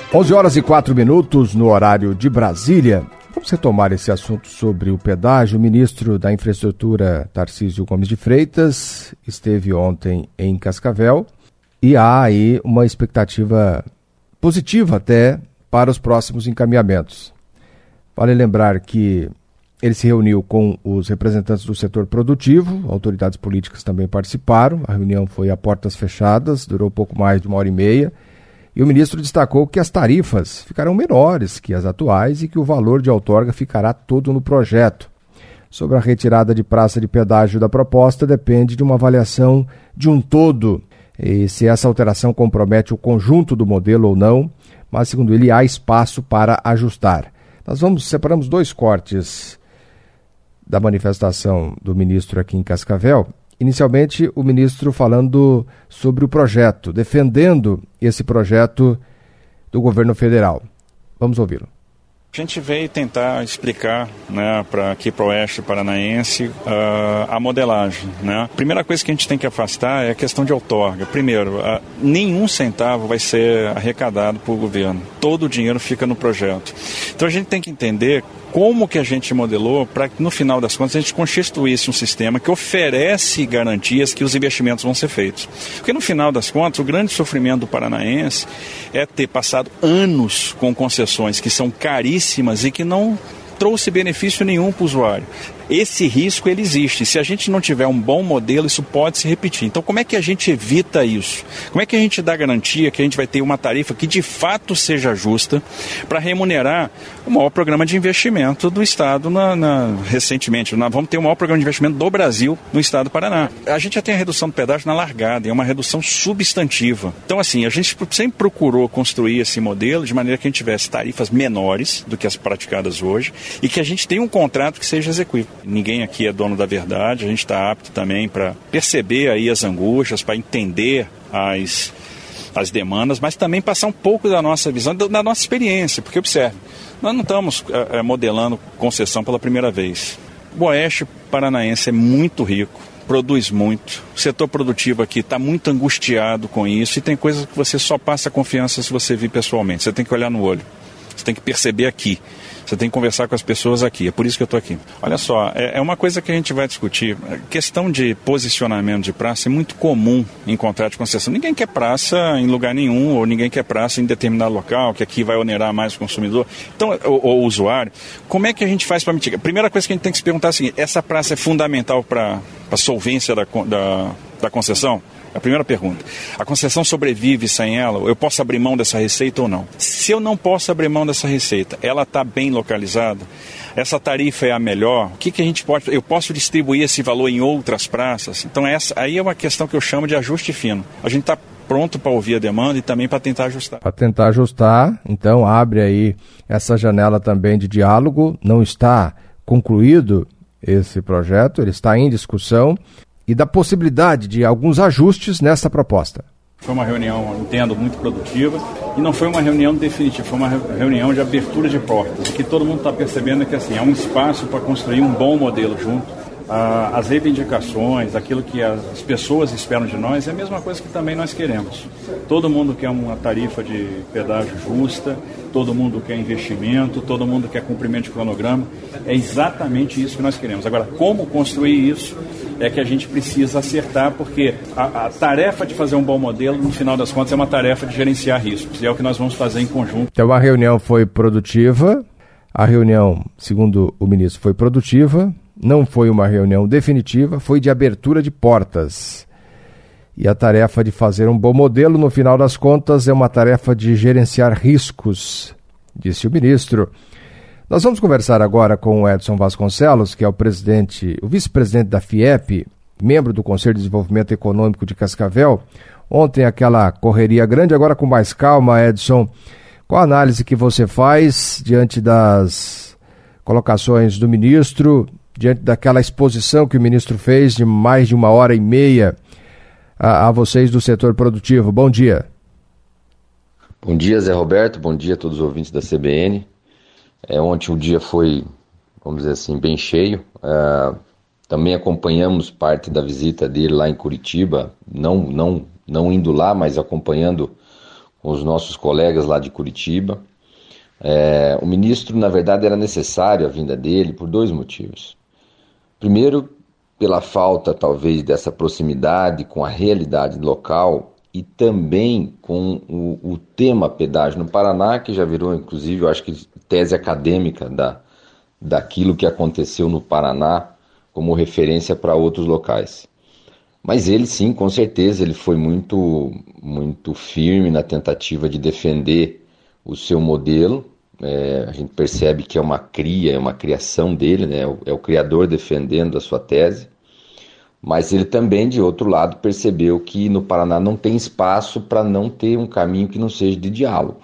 11h04 no horário de Brasília. Vamos retomar esse assunto sobre o pedágio. O ministro da Infraestrutura, Tarcísio Gomes de Freitas, esteve ontem em Cascavel e há aí uma expectativa positiva até para os próximos encaminhamentos. Vale lembrar que ele se reuniu com os representantes do setor produtivo, autoridades políticas também participaram. A reunião foi a portas fechadas, durou pouco mais de 1h30. E o ministro destacou que as tarifas ficarão menores que as atuais e que o valor de outorga ficará todo no projeto. Sobre a retirada de praça de pedágio da proposta, depende de uma avaliação de um todo, e se essa alteração compromete o conjunto do modelo ou não, mas, segundo ele, há espaço para ajustar. Nós separamos dois cortes da manifestação do ministro aqui em Cascavel. Inicialmente, o ministro falando sobre o projeto, defendendo esse projeto do governo federal. Vamos ouvi-lo. A gente veio tentar explicar, né, aqui para o Oeste Paranaense a modelagem. Né? A primeira coisa que a gente tem que afastar é a questão de outorga. Primeiro, nenhum centavo vai ser arrecadado por governo. Todo o dinheiro fica no projeto. Então a gente tem que entender como que a gente modelou para que, no final das contas, a gente constituísse um sistema que oferece garantias que os investimentos vão ser feitos. Porque, no final das contas, o grande sofrimento do paranaense é ter passado anos com concessões que são caríssimas e que não trouxe benefício nenhum para o usuário. Esse risco, ele existe. Se a gente não tiver um bom modelo, isso pode se repetir. Então, como é que a gente evita isso? Como é que a gente dá garantia que a gente vai ter uma tarifa que, de fato, seja justa para remunerar o maior programa de investimento do Estado recentemente? Nós vamos ter o maior programa de investimento do Brasil no Estado do Paraná. A gente já tem a redução do pedágio na largada, é uma redução substantiva. Então, assim, a gente sempre procurou construir esse modelo de maneira que a gente tivesse tarifas menores do que as praticadas hoje e que a gente tenha um contrato que seja execuível. Ninguém aqui é dono da verdade, a gente está apto também para perceber aí as angústias, para entender as demandas, mas também passar um pouco da nossa visão, da nossa experiência, porque observe, nós não estamos modelando concessão pela primeira vez. O Oeste Paranaense é muito rico, produz muito, o setor produtivo aqui está muito angustiado com isso e tem coisas que você só passa confiança se você vir pessoalmente, você tem que olhar no olho, você tem que perceber aqui. Você tem que conversar com as pessoas aqui, é por isso que eu estou aqui. Olha só, é uma coisa que a gente vai discutir. A questão de posicionamento de praça é muito comum em contrato de concessão. Ninguém quer praça em lugar nenhum, ou ninguém quer praça em determinado local, que aqui vai onerar mais o consumidor. Então, o usuário, como é que a gente faz para mitigar? A primeira coisa que a gente tem que se perguntar é a seguinte: essa praça é fundamental para a solvência da concessão? A primeira pergunta. A concessão sobrevive sem ela? Eu posso abrir mão dessa receita ou não? Se eu não posso abrir mão dessa receita, ela está bem localizada? Essa tarifa é a melhor? O que a gente pode... Eu posso distribuir esse valor em outras praças? Então aí é uma questão que eu chamo de ajuste fino. A gente está pronto para ouvir a demanda e também para tentar ajustar. Para tentar ajustar, então abre aí essa janela também de diálogo. Não está concluído esse projeto, ele está em discussão. E da possibilidade de alguns ajustes nessa proposta. Foi uma reunião, entendo, muito produtiva e não foi uma reunião definitiva, foi uma reunião de abertura de portas. O que todo mundo está percebendo é que assim, é um espaço para construir um bom modelo junto. As reivindicações, aquilo que as pessoas esperam de nós é a mesma coisa que também nós queremos. Todo mundo quer uma tarifa de pedágio justa, todo mundo quer investimento, todo mundo quer cumprimento de cronograma. É exatamente isso que nós queremos. Agora, como construir isso é que a gente precisa acertar, porque a tarefa de fazer um bom modelo, no final das contas, é uma tarefa de gerenciar riscos. E é o que nós vamos fazer em conjunto. Então a reunião foi produtiva, a reunião, segundo o ministro, foi produtiva. Não foi uma reunião definitiva, foi de abertura de portas. E a tarefa de fazer um bom modelo, no final das contas, é uma tarefa de gerenciar riscos, disse o ministro. Nós vamos conversar agora com o Edson Vasconcelos, que é o vice-presidente da FIEP, membro do Conselho de Desenvolvimento Econômico de Cascavel. Ontem aquela correria grande, agora com mais calma, Edson. Qual a análise que você faz diante das colocações do ministro, diante daquela exposição que o ministro fez de mais de 1h30 a vocês do setor produtivo? Bom dia. Bom dia, Zé Roberto. Bom dia a todos os ouvintes da CBN. Ontem o dia foi, vamos dizer assim, bem cheio. Também acompanhamos parte da visita dele lá em Curitiba, não indo lá, mas acompanhando com os nossos colegas lá de Curitiba. O ministro, na verdade, era necessário a vinda dele por dois motivos. Primeiro, pela falta, talvez, dessa proximidade com a realidade local e também com o tema pedágio no Paraná, que já virou, inclusive, eu acho que tese acadêmica daquilo que aconteceu no Paraná como referência para outros locais. Mas ele, sim, com certeza, ele foi muito, muito firme na tentativa de defender o seu modelo. A gente percebe que é uma criação dele, né? É o criador defendendo a sua tese. Mas ele também, de outro lado, percebeu que no Paraná não tem espaço para não ter um caminho que não seja de diálogo.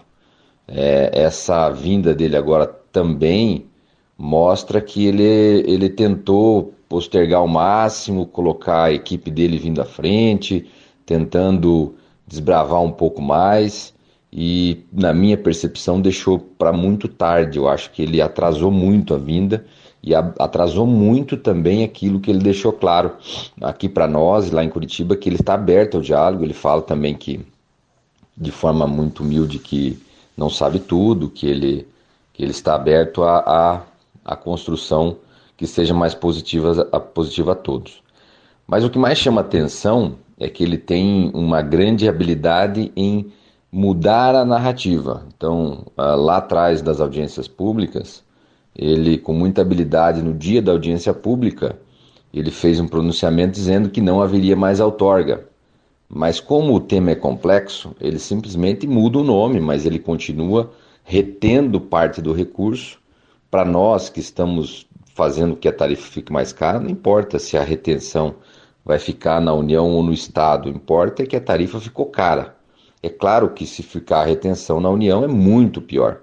Essa vinda dele agora também mostra que ele tentou postergar ao máximo, colocar a equipe dele vindo à frente, tentando desbravar um pouco mais e, na minha percepção, deixou para muito tarde. Eu acho que ele atrasou muito a vinda e atrasou muito também aquilo que ele deixou claro aqui para nós, lá em Curitiba, que ele está aberto ao diálogo. Ele fala também que, de forma muito humilde, que não sabe tudo, que ele está aberto à construção que seja mais positiva a todos. Mas o que mais chama atenção é que ele tem uma grande habilidade em mudar a narrativa. Então, lá atrás das audiências públicas, ele, com muita habilidade, no dia da audiência pública, ele fez um pronunciamento dizendo que não haveria mais outorga. Mas como o tema é complexo, ele simplesmente muda o nome, mas ele continua retendo parte do recurso. Para nós que estamos fazendo que a tarifa fique mais cara, não importa se a retenção vai ficar na União ou no Estado, importa é que a tarifa ficou cara. É claro que se ficar a retenção na União é muito pior,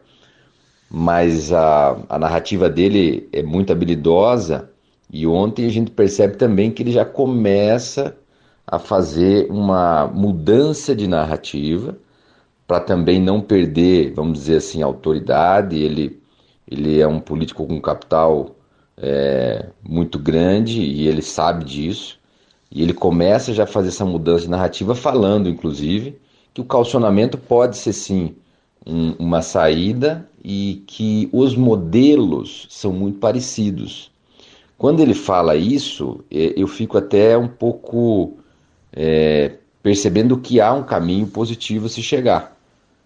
mas a narrativa dele é muito habilidosa e ontem a gente percebe também que ele já começa a fazer uma mudança de narrativa para também não perder, vamos dizer assim, a autoridade. Ele é um político com capital muito grande e ele sabe disso. E ele começa já a fazer essa mudança de narrativa falando, inclusive, que o calcionamento pode ser sim uma saída e que os modelos são muito parecidos. Quando ele fala isso, eu fico até um pouco percebendo que há um caminho positivo a se chegar,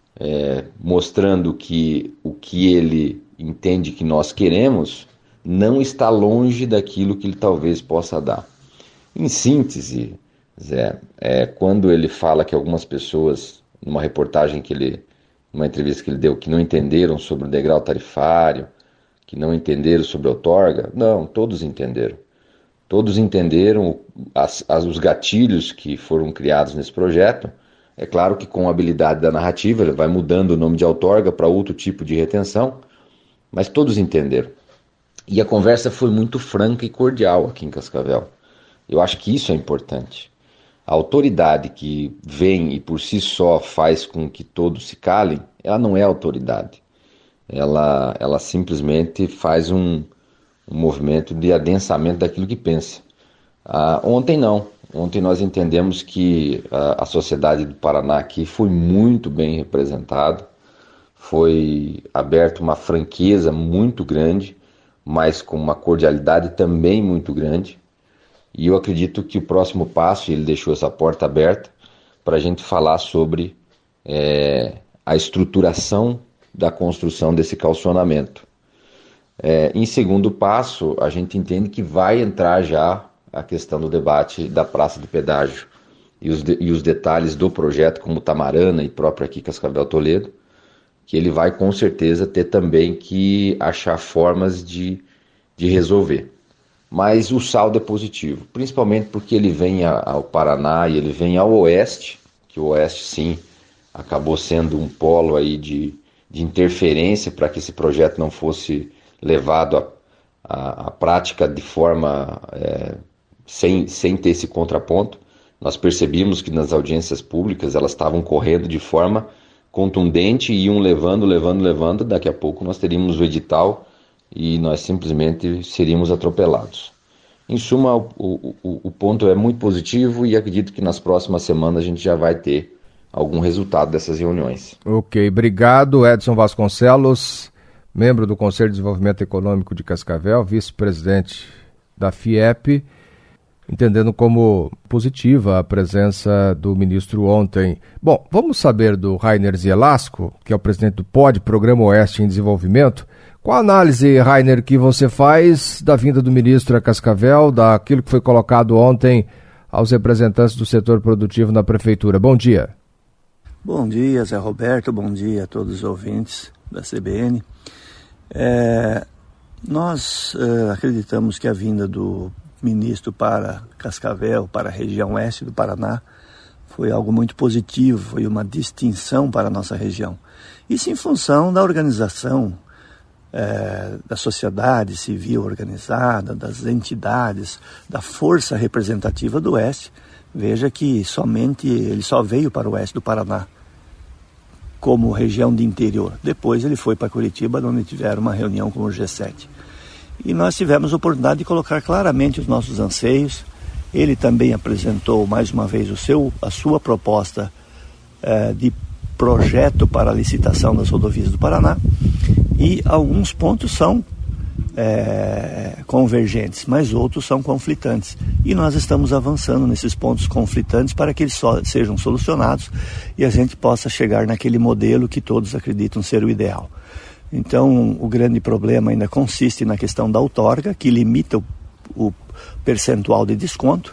mostrando que o que ele entende que nós queremos não está longe daquilo que ele talvez possa dar. Em síntese, Zé, quando ele fala que algumas pessoas, numa reportagem numa entrevista que ele deu, que não entenderam sobre o degrau tarifário, que não entenderam sobre a outorga, não, todos entenderam. Todos entenderam os gatilhos que foram criados nesse projeto. É claro que com a habilidade da narrativa, ele vai mudando o nome de outorga para outro tipo de retenção, mas todos entenderam. E a conversa foi muito franca e cordial aqui em Cascavel. Eu acho que isso é importante. A autoridade que vem e por si só faz com que todos se calem, ela não é autoridade. Ela simplesmente faz um movimento de adensamento daquilo que pensa. Ontem não. Ontem nós entendemos que a sociedade do Paraná aqui foi muito bem representada. Foi aberta uma franqueza muito grande, mas com uma cordialidade também muito grande. E eu acredito que o próximo passo, ele deixou essa porta aberta para a gente falar sobre a estruturação da construção desse calcionamento. Em segundo passo, a gente entende que vai entrar já a questão do debate da praça de pedágio e os detalhes do projeto, como Tamarana e próprio aqui Cascavel Toledo, que ele vai com certeza ter também que achar formas de resolver. Mas o saldo é positivo, principalmente porque ele vem ao Paraná e ele vem ao Oeste, que o Oeste sim acabou sendo um polo aí de interferência para que esse projeto não fosse levado à prática de forma sem ter esse contraponto. Nós percebemos que nas audiências públicas elas estavam correndo de forma contundente e iam levando, daqui a pouco nós teríamos o edital e nós simplesmente seríamos atropelados. Em suma, o ponto é muito positivo e acredito que nas próximas semanas a gente já vai ter algum resultado dessas reuniões. Ok, obrigado, Edson Vasconcelos, membro do Conselho de Desenvolvimento Econômico de Cascavel, vice-presidente da FIEP, entendendo como positiva a presença do ministro ontem. Bom, vamos saber do Rainer Zielasco, que é o presidente do POD, Programa Oeste em Desenvolvimento. Qual a análise, Rainer, que você faz da vinda do ministro a Cascavel, daquilo que foi colocado ontem aos representantes do setor produtivo na Prefeitura? Bom dia. Bom dia, Zé Roberto, bom dia a todos os ouvintes da CBN. Nós acreditamos que a vinda do ministro para Cascavel, para a região oeste do Paraná, foi algo muito positivo, foi uma distinção para a nossa região. Isso em função da organização da sociedade civil organizada, das entidades, da força representativa do oeste. Veja que ele só veio para o oeste do Paraná como região de interior. Depois ele foi para Curitiba, onde tiveram uma reunião com o G7. E nós tivemos a oportunidade de colocar claramente os nossos anseios. Ele também apresentou mais uma vez a sua proposta de projeto para a licitação das rodovias do Paraná. E alguns pontos são convergentes, mas outros são conflitantes. E nós estamos avançando nesses pontos conflitantes para que eles sejam solucionados e a gente possa chegar naquele modelo que todos acreditam ser o ideal. Então, o grande problema ainda consiste na questão da outorga, que limita o percentual de desconto.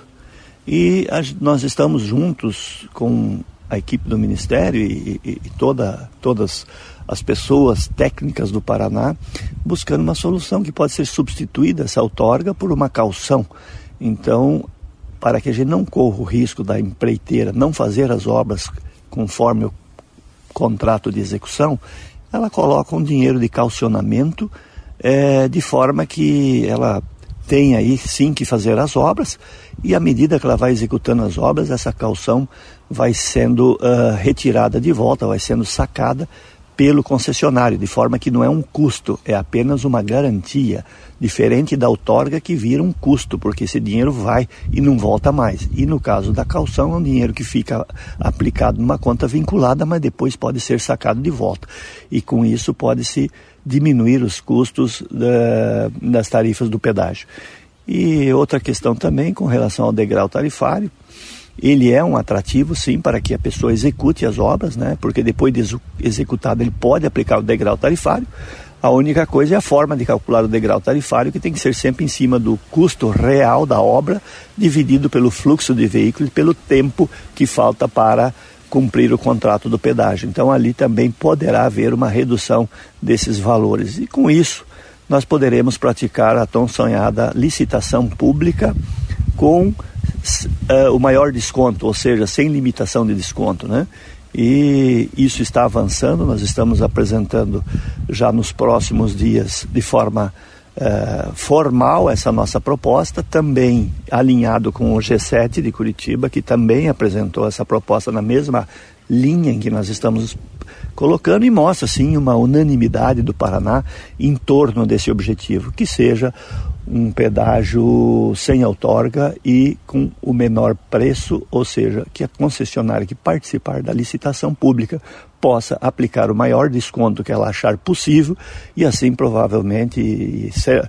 E nós estamos juntos com a equipe do Ministério e todas as pessoas técnicas do Paraná, buscando uma solução que pode ser substituída, essa outorga, por uma caução. Então, para que a gente não corra o risco da empreiteira não fazer as obras conforme o contrato de execução, ela coloca um dinheiro de calcionamento, de forma que ela tem aí sim que fazer as obras, e à medida que ela vai executando as obras, essa caução vai sendo retirada de volta, vai sendo sacada pelo concessionário, de forma que não é um custo, é apenas uma garantia, diferente da outorga que vira um custo, porque esse dinheiro vai e não volta mais. E no caso da caução é um dinheiro que fica aplicado numa conta vinculada, mas depois pode ser sacado de volta. E com isso pode-se diminuir os custos das tarifas do pedágio. E outra questão também com relação ao degrau tarifário, ele é um atrativo, sim, para que a pessoa execute as obras, né? Porque depois de executado ele pode aplicar o degrau tarifário. A única coisa é a forma de calcular o degrau tarifário, que tem que ser sempre em cima do custo real da obra, dividido pelo fluxo de veículos e pelo tempo que falta para cumprir o contrato do pedágio. Então ali também poderá haver uma redução desses valores. E com isso nós poderemos praticar a tão sonhada licitação pública com o maior desconto, ou seja, sem limitação de desconto, né? E isso está avançando, nós estamos apresentando já nos próximos dias de forma formal essa nossa proposta, também alinhado com o G7 de Curitiba, que também apresentou essa proposta na mesma linha em que nós estamos colocando, e mostra sim uma unanimidade do Paraná em torno desse objetivo, que seja um pedágio sem outorga e com o menor preço, ou seja, que a concessionária que participar da licitação pública possa aplicar o maior desconto que ela achar possível, e assim provavelmente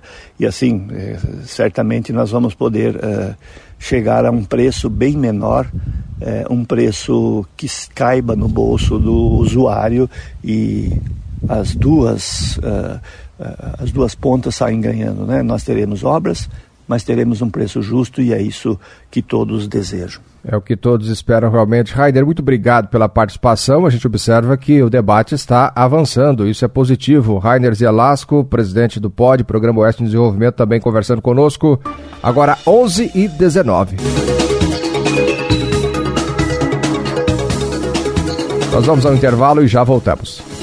certamente nós vamos poder chegar a um preço bem menor, um preço que caiba no bolso do usuário, e as duas pontas saem ganhando, né? Nós teremos obras, mas teremos um preço justo, e é isso que todos desejam. É o que todos esperam realmente. Rainer, muito obrigado pela participação. A gente observa que o debate está avançando, isso é positivo. Rainer Zielasco, presidente do POD, Programa Oeste de Desenvolvimento, também conversando conosco. Agora 11h19. Nós vamos ao intervalo e já voltamos.